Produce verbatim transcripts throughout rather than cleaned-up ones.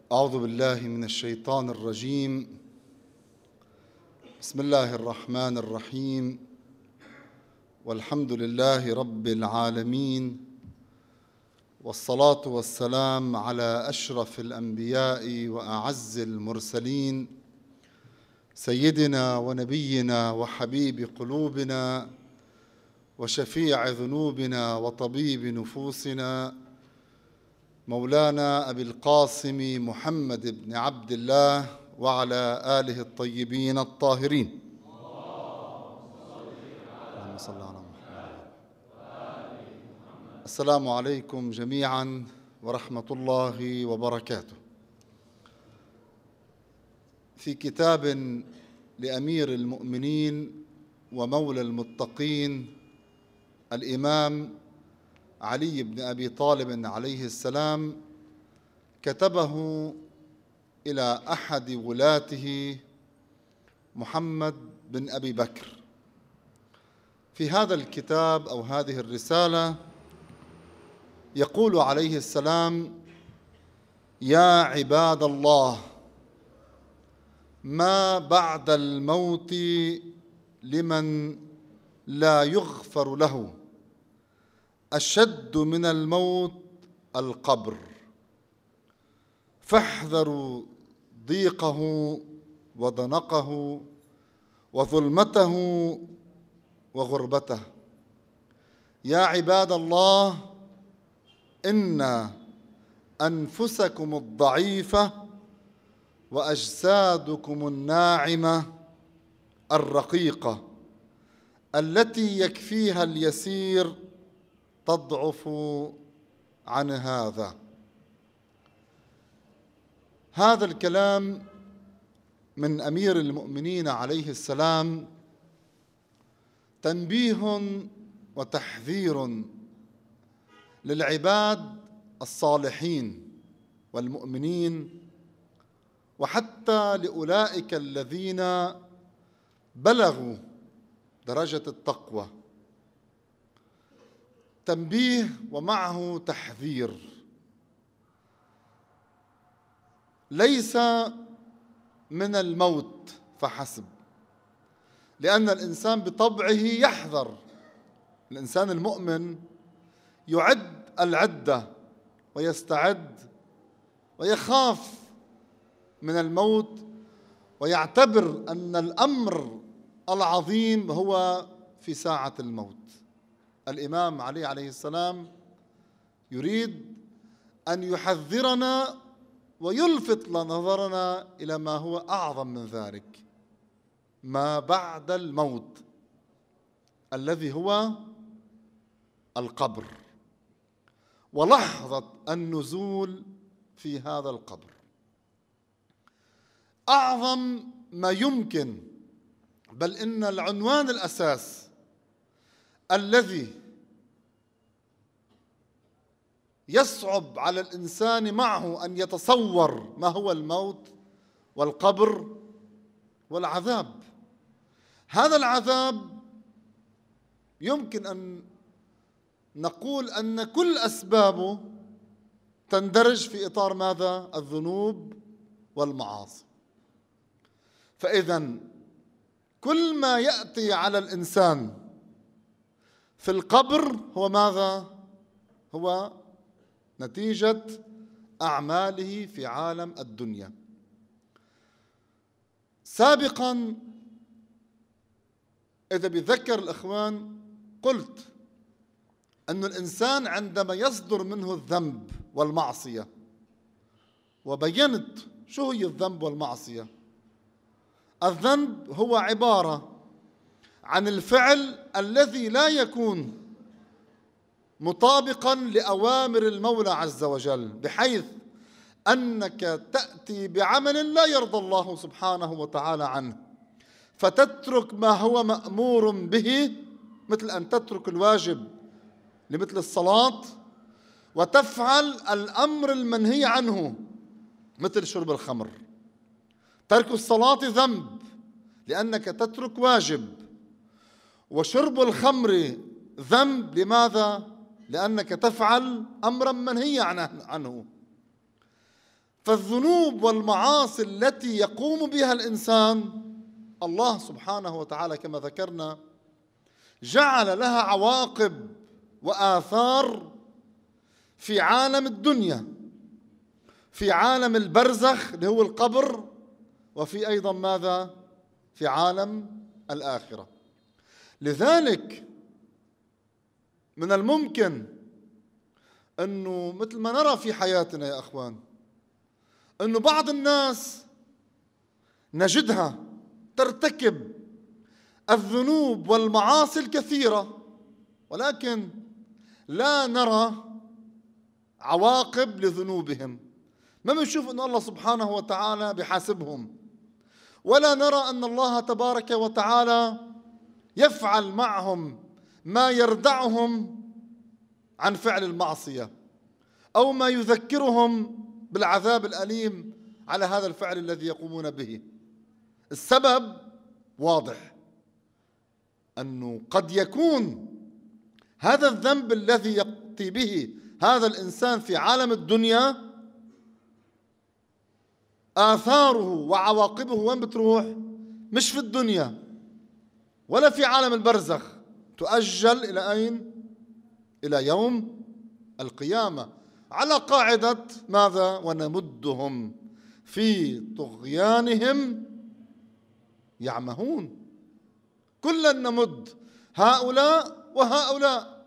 أعوذ بالله من الشيطان الرجيم. بسم الله الرحمن الرحيم، والحمد لله رب العالمين، والصلاة والسلام على أشرف الأنبياء وأعز المرسلين، سيدنا ونبينا وحبيب قلوبنا وشفيع ذنوبنا وطبيب نفوسنا، مولانا أبي القاسم محمد بن عبد الله وعلى آله الطيبين الطاهرين. اللهم صل على محمد. السلام عليكم جميعا ورحمة الله وبركاته. في كتاب لأمير المؤمنين ومولى المتقين الإمام علي بن أبي طالب عليه السلام، كتبه إلى أحد ولاته محمد بن أبي بكر. في هذا الكتاب أو هذه الرسالة يقول عليه السلام: يا عباد الله، ما بعد الموت لمن لا يغفر له أشد من الموت القبر، فاحذروا ضيقه وضنقه وظلمته وغربته. يا عباد الله، إن أنفسكم الضعيفة وأجسادكم الناعمة الرقيقة التي يكفيها اليسير تضعف عن هذا. هذا الكلام من أمير المؤمنين عليه السلام تنبيه وتحذير للعباد الصالحين والمؤمنين، وحتى لأولئك الذين بلغوا درجة التقوى. تنبيه ومعه تحذير. ليس من الموت فحسب، لأن الإنسان بطبعه يحذر. الإنسان المؤمن يعد العدة ويستعد ويخاف من الموت، ويعتبر أن الأمر العظيم هو في ساعة الموت. الإمام علي عليه السلام يريد أن يحذرنا ويلفت نظرنا إلى ما هو أعظم من ذلك، ما بعد الموت الذي هو القبر ولحظة النزول في هذا القبر. أعظم ما يمكن، بل إن العنوان الأساس الذي يصعب على الإنسان معه أن يتصور ما هو الموت والقبر والعذاب. هذا العذاب يمكن أن نقول أن كل أسبابه تندرج في إطار ماذا؟ الذنوب والمعاصي. فإذا كل ما يأتي على الإنسان في القبر هو ماذا؟ هو نتيجة أعماله في عالم الدنيا. سابقا إذا بيذكر الإخوان قلت أن الإنسان عندما يصدر منه الذنب والمعصية، وبينت شو هي الذنب والمعصية. الذنب هو عبارة عن الفعل الذي لا يكون مطابقا لأوامر المولى عز وجل، بحيث أنك تأتي بعمل لا يرضى الله سبحانه وتعالى عنه، فتترك ما هو مأمور به، مثل أن تترك الواجب لمثل الصلاة، وتفعل الأمر المنهي عنه مثل شرب الخمر. ترك الصلاة ذنب لأنك تترك واجب، وشرب الخمر ذنب. لماذا؟ لأنك تفعل أمرا منهي عنه. فالذنوب والمعاصي التي يقوم بها الإنسان الله سبحانه وتعالى كما ذكرنا جعل لها عواقب وآثار في عالم الدنيا، في عالم البرزخ اللي هو القبر، وفي أيضا ماذا؟ في عالم الآخرة. لذلك من الممكن أنه مثل ما نرى في حياتنا يا أخوان أنه بعض الناس نجدها ترتكب الذنوب والمعاصي الكثيرة، ولكن لا نرى عواقب لذنوبهم، ما بنشوف أن الله سبحانه وتعالى بحاسبهم، ولا نرى أن الله تبارك وتعالى يفعل معهم ما يردعهم عن فعل المعصية أو ما يذكرهم بالعذاب الأليم على هذا الفعل الذي يقومون به. السبب واضح، أنه قد يكون هذا الذنب الذي يأتي به هذا الإنسان في عالم الدنيا آثاره وعواقبه وين بتروح؟ مش في الدنيا ولا في عالم البرزخ، تؤجل إلى أين؟ إلى يوم القيامة، على قاعدة ماذا؟ ونمدهم في طغيانهم يعمهون. كلا نمد هؤلاء وهؤلاء.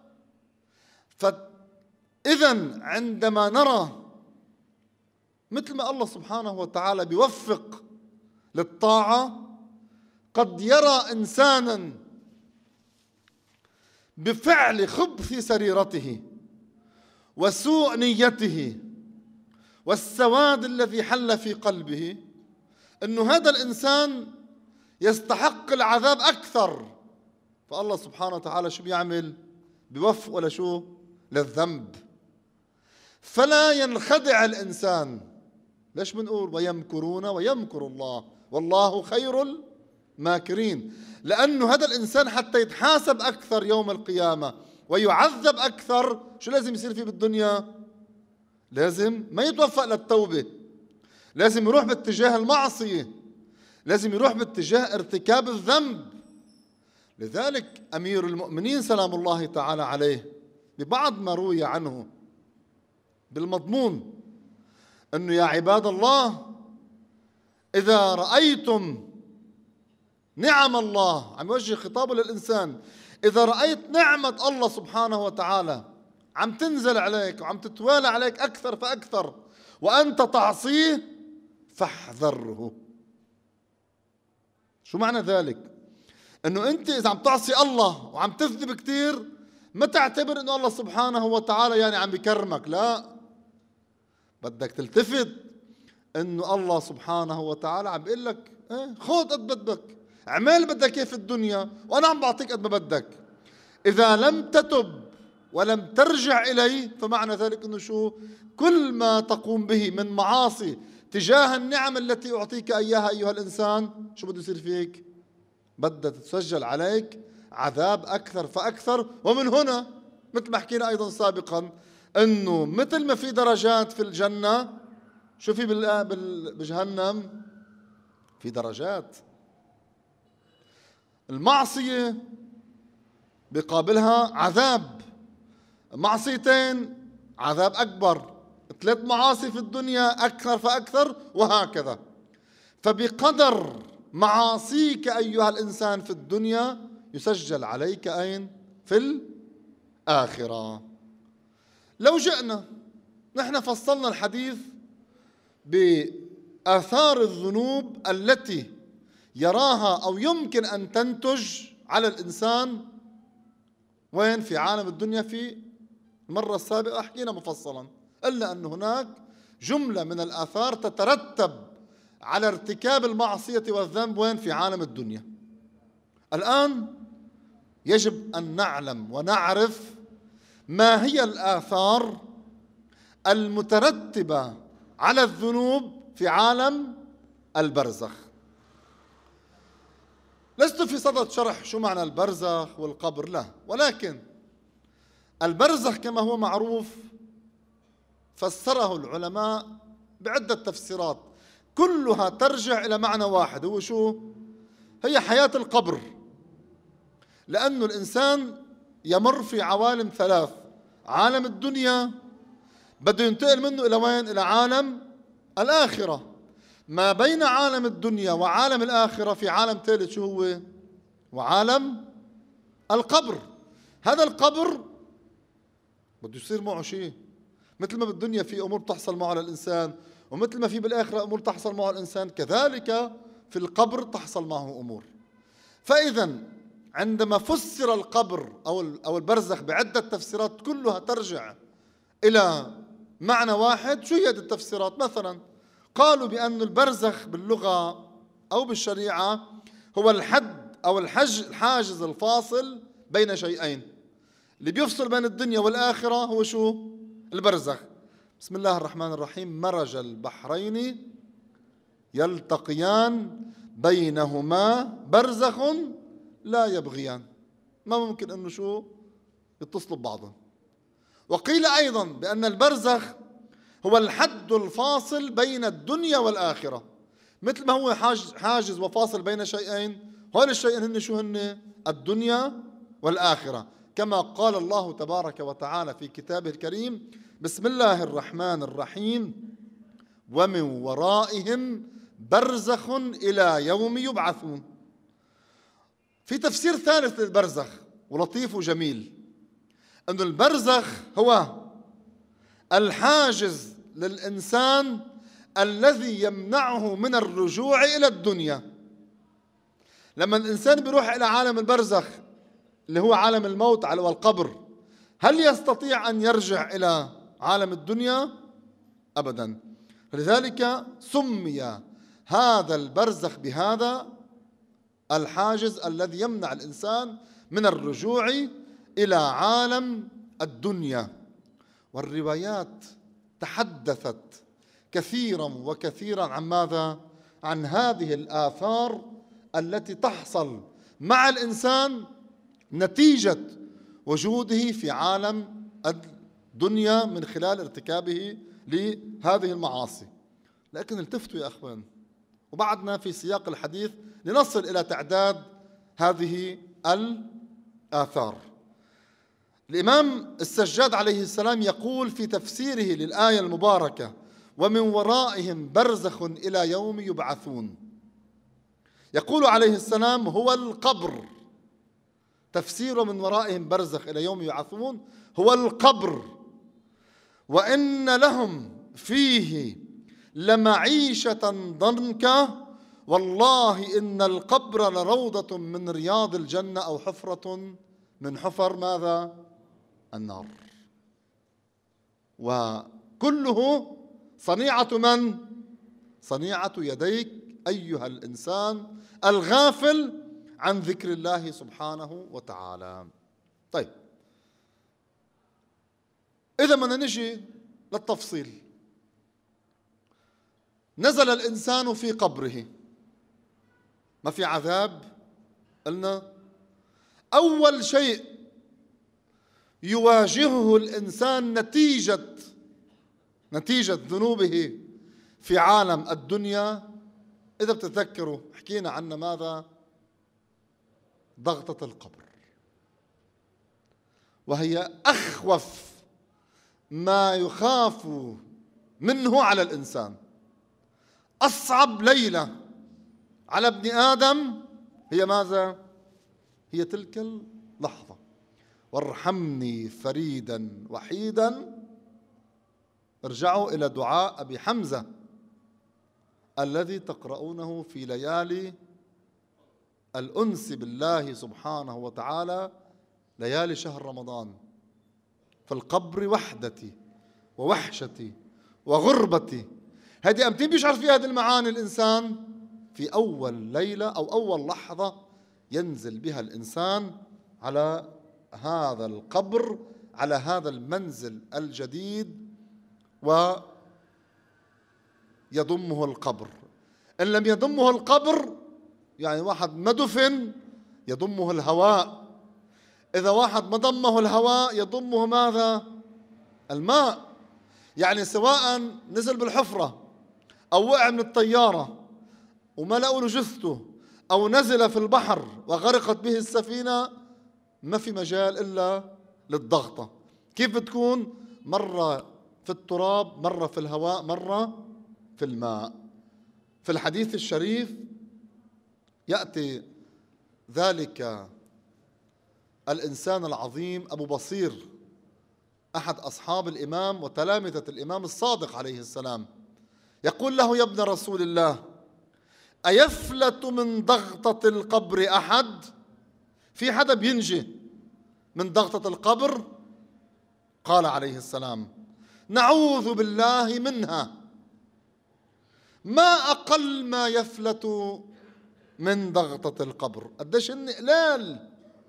فإذا عندما نرى مثل ما الله سبحانه وتعالى بيوفق للطاعة، قد يرى إنسانا بفعل خبث سريرته وسوء نيته والسواد الذي حل في قلبه أنه هذا الإنسان يستحق العذاب أكثر، فالله سبحانه وتعالى شو بيعمل؟ بيوفق ولا شو؟ للذنب. فلا ينخدع الإنسان. ليش بنقول ويمكرون ويمكر الله والله خير الماكرين؟ لأنه هذا الإنسان حتى يتحاسب أكثر يوم القيامة ويعذب أكثر، شو لازم يصير فيه بالدنيا؟ لازم ما يتوفق للتوبة، لازم يروح باتجاه المعصية، لازم يروح باتجاه ارتكاب الذنب. لذلك أمير المؤمنين سلام الله تعالى عليه ببعض ما روي عنه بالمضمون أنه يا عباد الله إذا رأيتم نعم الله، عم يوجه خطابه للإنسان، إذا رأيت نعمة الله سبحانه وتعالى عم تنزل عليك وعم تتوالى عليك أكثر فأكثر وأنت تعصيه فاحذره. شو معنى ذلك؟ أنه أنت إذا عم تعصي الله وعم تذنب كثير ما تعتبر أنه الله سبحانه وتعالى يعني عم بكرمك، لا، بدك تلتفت أنه الله سبحانه وتعالى عم بيقول لك ايه خذ قد بدك، اعمل بدك ايه في الدنيا وأنا عم بعطيك قد ما بدك. إذا لم تتب ولم ترجع إلي فمعنى ذلك أنه شو؟ كل ما تقوم به من معاصي تجاه النعم التي أعطيك إياها أيها الإنسان شو بده يصير فيك؟ بدها تتسجل عليك عذاب أكثر فأكثر. ومن هنا مثل ما حكينا أيضا سابقا أنه مثل ما في درجات في الجنة، شو في بجهنم؟ في درجات. المعصية بقابلها عذاب، معصيتين عذاب أكبر، ثلاث معاصي في الدنيا أكثر فأكثر، وهكذا. فبقدر معاصيك أيها الإنسان في الدنيا يسجل عليك أين؟ في الآخرة. لو جئنا نحن فصلنا الحديث بآثار الذنوب التي يراها أو يمكن أن تنتج على الإنسان وين؟ في عالم الدنيا. في المرة السابقة حكينا مفصلا، إلا أن هناك جملة من الآثار تترتب على ارتكاب المعصية والذنب وين؟ في عالم الدنيا. الآن يجب أن نعلم ونعرف ما هي الآثار المترتبة على الذنوب في عالم البرزخ. لست في صدد شرح شو معنى البرزخ والقبر، لا، ولكن البرزخ كما هو معروف فسره العلماء بعدة تفسيرات كلها ترجع إلى معنى واحد، هو شو؟ هي حياة القبر. لأنه الإنسان يمر في عوالم ثلاث: عالم الدنيا بده ينتقل منه إلى وين؟ إلى عالم الآخرة. ما بين عالم الدنيا وعالم الآخرة في عالم ثالث، شو هو؟ وعالم القبر. هذا القبر بده يصير معه شيء، مثل ما بالدنيا في أمور تحصل معه للإنسان، ومثل ما في بالآخرة أمور تحصل معه الإنسان، كذلك في القبر تحصل معه أمور. فإذا عندما فسر القبر أو أو البرزخ بعدة تفسيرات كلها ترجع إلى معنى واحد، شو هي هذه التفسيرات؟ مثلا قالوا بأن البرزخ باللغة أو بالشريعة هو الحد أو الحج الحاجز الفاصل بين شيئين. اللي بيفصل بين الدنيا والآخرة هو شو؟ البرزخ. بسم الله الرحمن الرحيم: مرج البحرين يلتقيان بينهما برزخ لا يبغيان. ما ممكن انه شو؟ يتصلوا ببعضهم. وقيل ايضا بان البرزخ هو الحد الفاصل بين الدنيا والآخرة، مثل ما هو حاجز وفاصل بين شيئين، هول الشيئين هن شو هن؟ الدنيا والآخرة، كما قال الله تبارك وتعالى في كتابه الكريم: بسم الله الرحمن الرحيم: ومن ورائهم برزخ إلى يوم يبعثون. في تفسير ثالث للبرزخ ولطيف وجميل، أن البرزخ هو الحاجز للإنسان الذي يمنعه من الرجوع إلى الدنيا. لما الإنسان بيروح إلى عالم البرزخ اللي هو عالم الموت والقبر، هل يستطيع أن يرجع إلى عالم الدنيا؟ أبدا. لذلك سمي هذا البرزخ بهذا الحاجز الذي يمنع الإنسان من الرجوع إلى عالم الدنيا. والروايات تحدثت كثيرا وكثيرا عن ماذا؟ عن هذه الآثار التي تحصل مع الإنسان نتيجة وجوده في عالم الدنيا من خلال ارتكابه لهذه المعاصي. لكن التفتوا يا أخوان، وبعدنا في سياق الحديث لنصل إلى تعداد هذه الآثار. الإمام السجاد عليه السلام يقول في تفسيره للآية المباركة: ومن ورائهم برزخ إلى يوم يبعثون، يقول عليه السلام: هو القبر. تفسير من ورائهم برزخ إلى يوم يبعثون هو القبر. وإن لهم فيه لمعيشة ضنكا، والله إن القبر لروضة من رياض الجنة أو حفرة من حفر ماذا؟ النار. وكله صنيعة من؟ صنيعة يديك أيها الإنسان الغافل عن ذكر الله سبحانه وتعالى. طيب، إذا بدنا نجي للتفصيل، نزل الإنسان في قبره، ما في عذاب؟ قلنا أول شيء يواجهه الإنسان نتيجة نتيجة ذنوبه في عالم الدنيا، إذا بتتذكروا حكينا عنه ماذا؟ ضغطة القبر، وهي أخوف ما يخاف منه على الإنسان. أصعب ليلة على ابن آدم هي ماذا؟ هي تلك اللحظة: وارحمني فريدا وحيدا. ارجعوا إلى دعاء أبي حمزة الذي تقرؤونه في ليالي الأنس بالله سبحانه وتعالى، ليالي شهر رمضان: في القبر وحدتي ووحشتي وغربتي. هذه أمتين بيشعر فيها هذه المعاني الإنسان في أول ليلة أو أول لحظة ينزل بها الإنسان على هذا القبر، على هذا المنزل الجديد، ويضمه القبر. إن لم يضمه القبر يعني واحد ما دفن يضمه الهواء، إذا واحد ما ضمه الهواء يضمه ماذا؟ الماء. يعني سواء نزل بالحفرة أو وقع من الطيارة وما لقوا له جثته، أو نزل في البحر وغرقت به السفينة، ما في مجال إلا للضغطة. كيف بتكون؟ مرة في التراب، مرة في الهواء، مرة في الماء. في الحديث الشريف يأتي ذلك الإنسان العظيم أبو بصير، أحد أصحاب الإمام وتلامذة الإمام الصادق عليه السلام، يقول له: يا ابن رسول الله، أيفلت من ضغطة القبر أحد؟ في حدا بينجي من ضغطة القبر؟ قال عليه السلام: نعوذ بالله منها. ما أقل ما يفلت من ضغطة القبر. قديش إن قلال،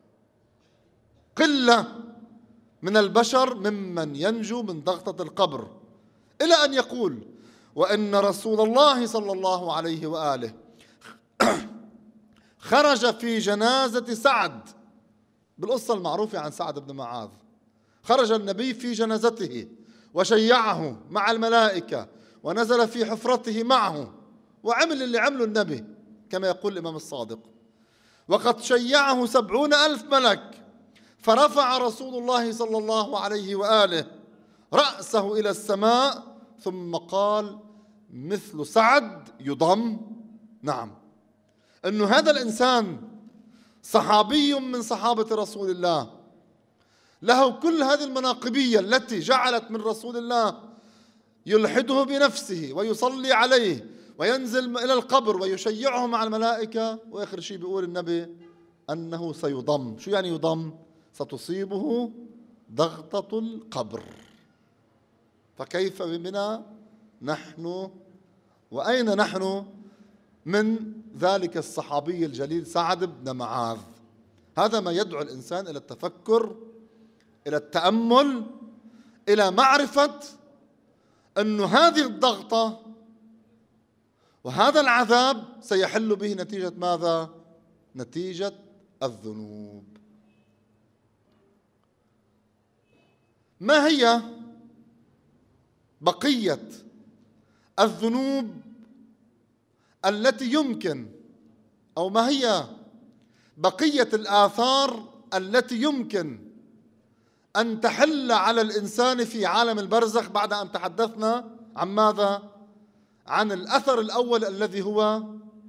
قلة من البشر ممن ينجو من ضغطة القبر، إلى أن يقول: وإن رسول الله صلى الله عليه وآله خرج في جنازة سعد. بالقصة المعروفة عن سعد بن معاذ، خرج النبي في جنازته وشيعه مع الملائكة ونزل في حفرته معه وعمل اللي عمله النبي كما يقول الإمام الصادق. وقد شيعه سبعون ألف ملك، فرفع رسول الله صلى الله عليه وآله رأسه إلى السماء ثم قال: مثل سعد يضم. نعم، أنه هذا الإنسان صحابي من صحابة رسول الله، له كل هذه المناقبية التي جعلت من رسول الله يلحده بنفسه ويصلي عليه وينزل إلى القبر ويشيعه مع الملائكة، وآخر شيء بيقول النبي أنه سيضم. شو يعني يضم؟ ستصيبه ضغطة القبر. فكيف بنا نحن؟ وأين نحن من ذلك الصحابي الجليل سعد بن معاذ؟ هذا ما يدعو الإنسان إلى التفكر، إلى التأمل، إلى معرفة أن هذه الضغطة وهذا العذاب سيحل به نتيجة ماذا؟ نتيجة الذنوب. ما هي بقية الذنوب التي يمكن، أو ما هي بقية الآثار التي يمكن أن تحل على الإنسان في عالم البرزخ بعد أن تحدثنا عن ماذا؟ عن الأثر الأول الذي هو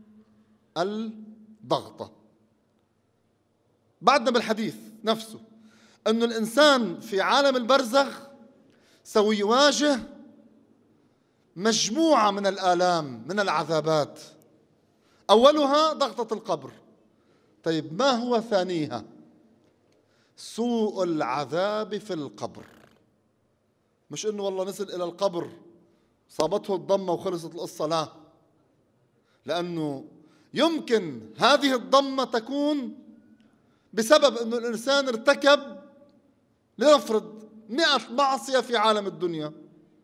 الضغطة. بعدنا بالحديث نفسه أن الإنسان في عالم البرزخ سوف يواجه مجموعة من الآلام، من العذابات، أولها ضغطة القبر. طيب ما هو ثانيها؟ سوء العذاب في القبر. مش إنه والله نزل إلى القبر صابته الضمة وخلصت القصة، لا، لأنه يمكن هذه الضمة تكون بسبب أنه الإنسان ارتكب، لنفرض، مئة معصية في عالم الدنيا.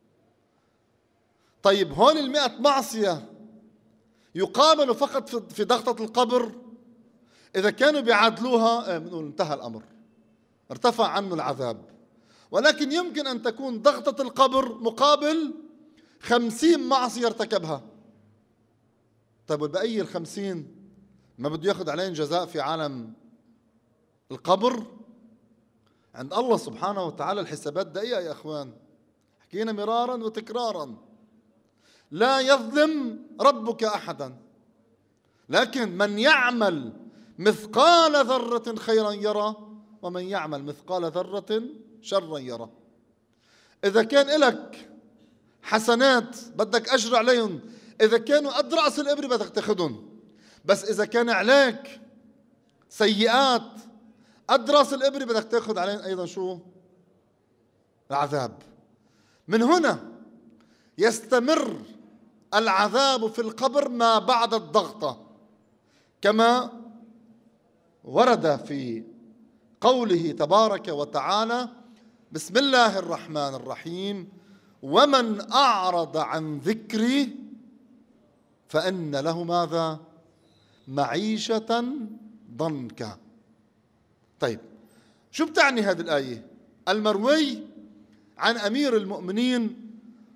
طيب هون المئة معصية يقابلوا فقط في ضغطة القبر؟ إذا كانوا بيعادلوها بنقول انتهى الأمر، ارتفع عنه العذاب. ولكن يمكن أن تكون ضغطة القبر مقابل خمسين معصية ارتكبها. طيب والبقية الخمسين ما بده ياخذ عليهم جزاء في عالم القبر؟ عند الله سبحانه وتعالى الحسابات دقيقة يا أخوان، حكينا مرارا وتكرارا. لا يظلم ربك أحدا، لكن من يعمل مثقال ذرة خيرا يرى ومن يعمل مثقال ذرة شرا يرى. إذا كان لك حسنات بدك أجر عليهم، إذا كانوا قد رأس الإبر بدك تاخذهم، بس إذا كان عليك سيئات قد رأس الإبر بدك تاخذ عليهم أيضا شو؟ العذاب. من هنا يستمر العذاب في القبر ما بعد الضغطة، كما ورد في قوله تبارك وتعالى: بسم الله الرحمن الرحيم: ومن أعرض عن ذكري فإن له ماذا؟ معيشة ضنكا. طيب شو بتعني هذه الآية؟ المروي عن أمير المؤمنين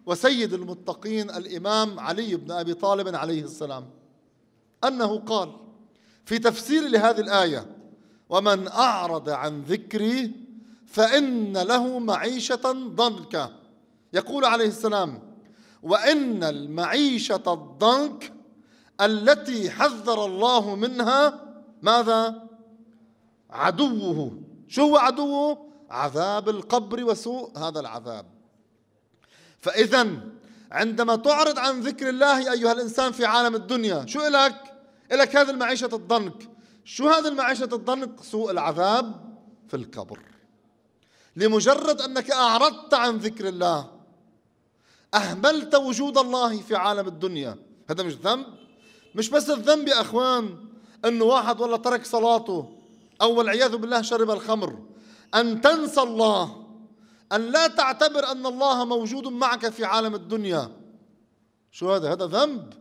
وسيد المتقين الإمام علي بن أبي طالب عليه السلام أنه قال في تفسير لهذه الآية: ومن أعرض عن ذكري فإن له معيشة ضنكا. يقول عليه السلام: وإن المعيشة الضنك التي حذر الله منها ماذا؟ عدوه. شو هو عدوه؟ عذاب القبر وسوء هذا العذاب. فإذا عندما تعرض عن ذكر الله أيها الإنسان في عالم الدنيا، شو إلك؟ إلك هذه المعيشة الضنك. شو هذه المعيشة الضنك؟ سوء العذاب في القبر. لمجرد أنك أعرضت عن ذكر الله، أهملت وجود الله في عالم الدنيا. هذا مش ذنب؟ مش بس الذنب يا أخوان أنه واحد والله ترك صلاته أو والعياذ بالله شرب الخمر، أن تنسى الله، أن لا تعتبر أن الله موجود معك في عالم الدنيا. شو هذا؟ هذا ذنب.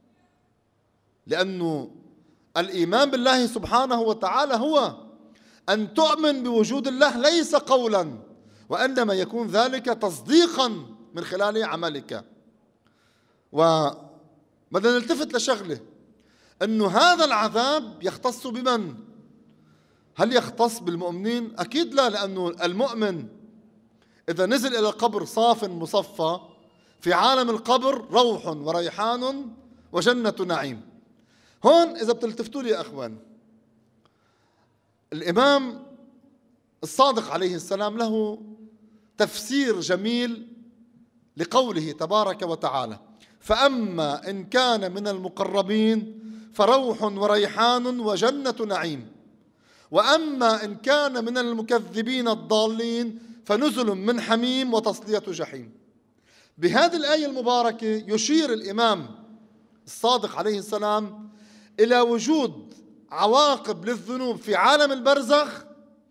لأنه الإيمان بالله سبحانه وتعالى هو أن تؤمن بوجود الله ليس قولا، وإنما يكون ذلك تصديقا من خلال عملك. وبدنا نلتفت لشغله، أنه هذا العذاب يختص بمن؟ هل يختص بالمؤمنين؟ أكيد لا، لأنه المؤمن إذا نزل إلى القبر صاف مصفى، في عالم القبر روح وريحان وجنة نعيم. هون إذا بتلتفتوا لي يا أخوان، الإمام الصادق عليه السلام له تفسير جميل لقوله تبارك وتعالى: فأما إن كان من المقربين فروح وريحان وجنة نعيم، وأما إن كان من المكذبين الضالين فنزل من حميم وتصلية جحيم. بهذه الآية المباركة يشير الإمام الصادق عليه السلام إلى وجود عواقب للذنوب في عالم البرزخ،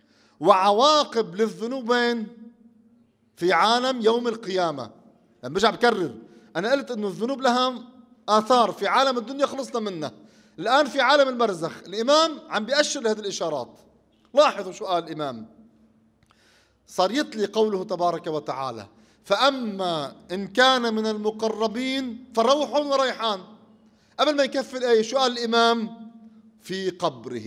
وعواقب للذنوب وين؟ في عالم يوم القيامة. لما برجع بكرر، أنا قلت إنه الذنوب لها آثار في عالم الدنيا خلصنا منها، الآن في عالم البرزخ الإمام عم بيأشر لهذه الإشارات. لاحظوا شو قال الإمام، صار يتلي قوله تبارك وتعالى: فأما إن كان من المقربين فروح وريحان. قبل ما يكفي الآية شو قال الإمام؟ في قبره.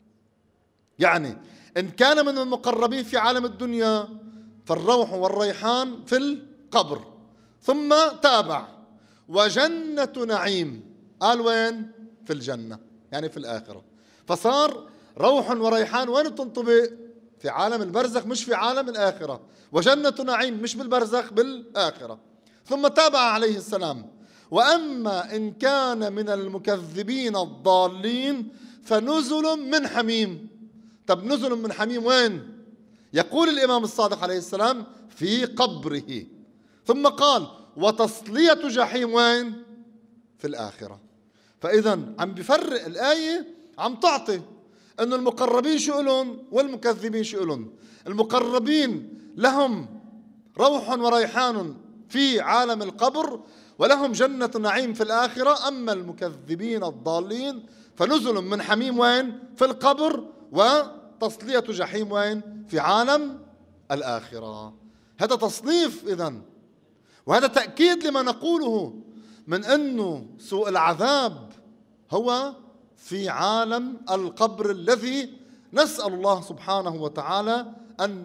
يعني إن كان من المقربين في عالم الدنيا فالروح والريحان في القبر، ثم تابع وجنة نعيم. قال وين؟ في الجنة، يعني في الآخرة. فصار روح وريحان وين بتنطبق؟ في عالم البرزخ مش في عالم الآخرة، وجنة نعيم مش بالبرزخ بالآخرة. ثم تابع عليه السلام: وأما إن كان من المكذبين الضالين فنزل من حميم. طب نزل من حميم وين؟ يقول الإمام الصادق عليه السلام: في قبره. ثم قال: وتصلية جحيم وين؟ في الآخرة. فإذا عم بفرق الآية، عم تعطي أن المقربين شو لهم والمكذبين شو لهم. المقربين لهم روح وريحان في عالم القبر، ولهم جنة نعيم في الآخرة. أما المكذبين الضالين فنزل من حميم وين؟ في القبر، وتصلية جحيم وين؟ في عالم الآخرة. هذا تصنيف إذن، وهذا تأكيد لما نقوله من أنه سوء العذاب هو في عالم القبر، الذي نسأل الله سبحانه وتعالى أن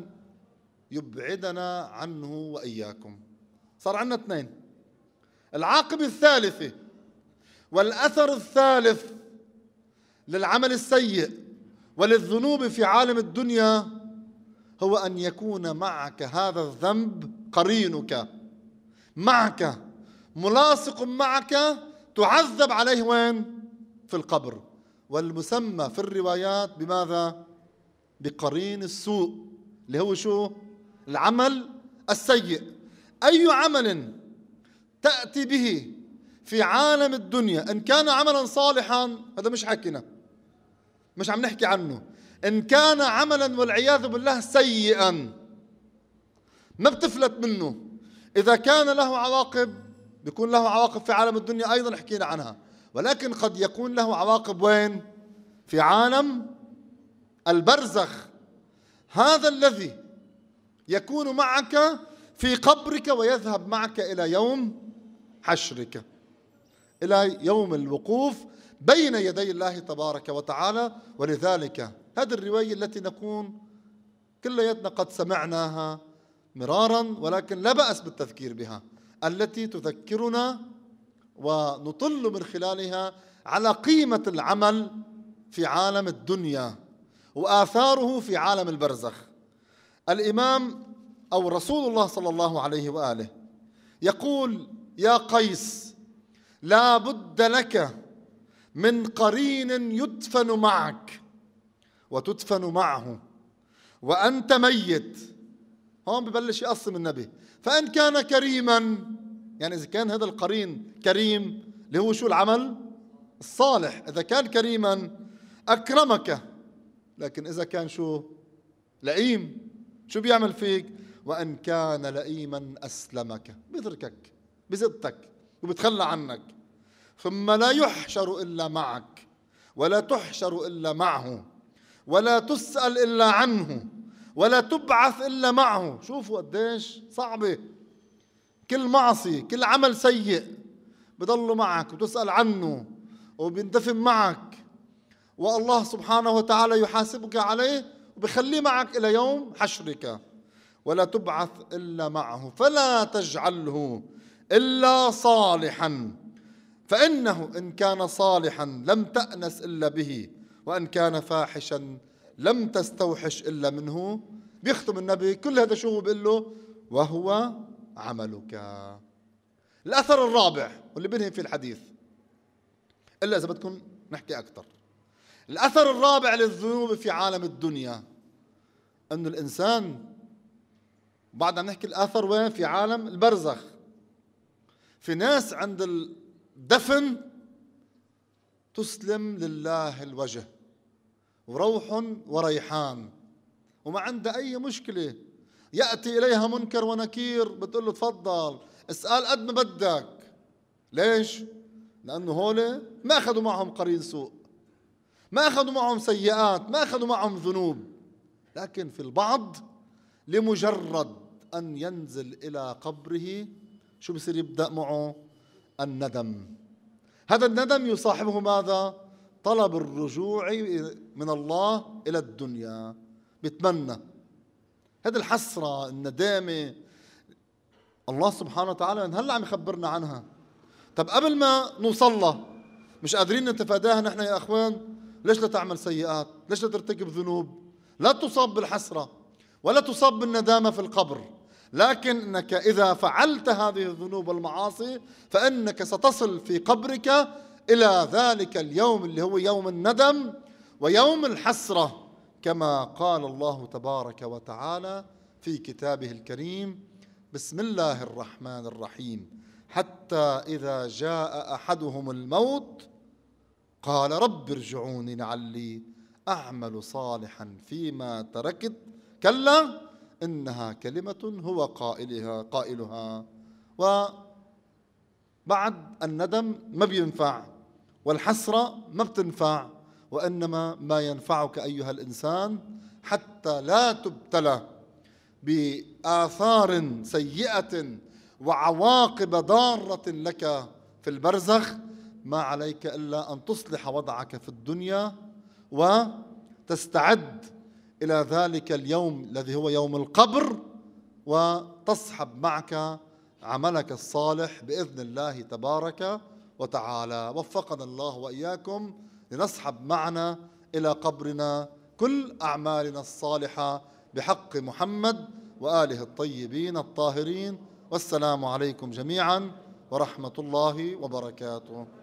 يبعدنا عنه وإياكم. صار عندنا اثنين. العاقبة الثالثة والأثر الثالث للعمل السيء وللذنوب في عالم الدنيا هو أن يكون معك هذا الذنب قرينك، معك ملاصق معك، تعذب عليه وين؟ في القبر. والمسمى في الروايات بماذا؟ بقرين السوء، اللي هو شو؟ العمل السيء. أي عمل تأتي به في عالم الدنيا إن كان عملا صالحا، هذا مش حكينا، مش عم نحكي عنه. إن كان عملا والعياذ بالله سيئا ما بتفلت منه. إذا كان له عواقب بيكون له عواقب في عالم الدنيا أيضا حكينا عنها، ولكن قد يكون له عواقب وين؟ في عالم البرزخ. هذا الذي يكون معك في قبرك ويذهب معك إلى يوم حشرك، إلى يوم الوقوف بين يدي الله تبارك وتعالى. ولذلك هذه الرواية التي نكون كلياتنا قد سمعناها مرارا، ولكن لا بأس بالتذكير بها، التي تذكرنا ونطل من خلالها على قيمة العمل في عالم الدنيا وآثاره في عالم البرزخ. الإمام أو رسول الله صلى الله عليه وآله يقول: يا قيس، لا بد لك من قرين يدفن معك وتدفن معه وأنت ميت. هون ببلش يقسم النبي، فإن كان كريما، يعني إذا كان هذا القرين كريم اللي هو شو العمل الصالح، إذا كان كريما أكرمك، لكن إذا كان شو لئيم شو بيعمل فيك؟ وإن كان لئيما أسلمك، بيتركك بزدتك وبتخلى عنك. ثم لا يحشر إلا معك ولا تحشر إلا معه ولا تسأل إلا عنه ولا تبعث إلا معه. شوفوا قديش صعبة، كل معصية كل عمل سيء بضل معك وتسأل عنه وبيندفن معك، والله سبحانه وتعالى يحاسبك عليه وبخليه معك إلى يوم حشرك. ولا تبعث إلا معه فلا تجعله إلا صالحا، فإنه إن كان صالحا لم تأنس إلا به، وإن كان فاحشا لم تستوحش إلا منه. بيختم النبي كل هذا شو بيقول له؟ وهو عملك. الأثر الرابع واللي بنهي في الحديث، إلا إذا بدكم نحكي أكثر. الأثر الرابع للذنوب في عالم الدنيا أن الإنسان بعد عم نحكي الأثر وين؟ في عالم البرزخ. في ناس عند الدفن تسلم لله الوجه وروح وريحان وما عندها أي مشكلة، يأتي إليها منكر ونكير بتقول له تفضل اسأل قد ما بدك. ليش؟ لأنه هول ما أخذوا معهم قرين سوء، ما أخذوا معهم سيئات، ما أخذوا معهم ذنوب. لكن في البعض لمجرد أن ينزل إلى قبره شو بصير يبدأ معه؟ الندم. هذا الندم يصاحبه ماذا؟ طلب الرجوع من الله إلى الدنيا، بيتمنى هذه الحسرة الندامة. الله سبحانه وتعالى من هلا عم يخبرنا عنها. طب قبل ما نوصل له مش قادرين نتفاداها نحن يا أخوان؟ ليش لا تعمل سيئات؟ ليش لا ترتكب ذنوب؟ لا تصاب بالحسرة ولا تصاب بالندامة في القبر، لكنك إذا فعلت هذه الذنوب والمعاصي فإنك ستصل في قبرك إلى ذلك اليوم اللي هو يوم الندم ويوم الحسرة، كما قال الله تبارك وتعالى في كتابه الكريم: بسم الله الرحمن الرحيم، حتى إذا جاء أحدهم الموت قال رب ارجعوني لعلي أعمل صالحا فيما تركت كلا إنها كلمة هو قائلها قائلها. وبعد الندم ما بينفع والحسرة ما بتنفع، وإنما ما ينفعك أيها الإنسان حتى لا تبتلى بآثار سيئة وعواقب ضارة لك في البرزخ، ما عليك إلا أن تصلح وضعك في الدنيا وتستعد إلى ذلك اليوم الذي هو يوم القبر، وتصحب معك عملك الصالح بإذن الله تبارك وتعالى. وفقنا الله وإياكم لنصحب معنا إلى قبرنا كل أعمالنا الصالحة بحق محمد وآله الطيبين الطاهرين. والسلام عليكم جميعا ورحمة الله وبركاته.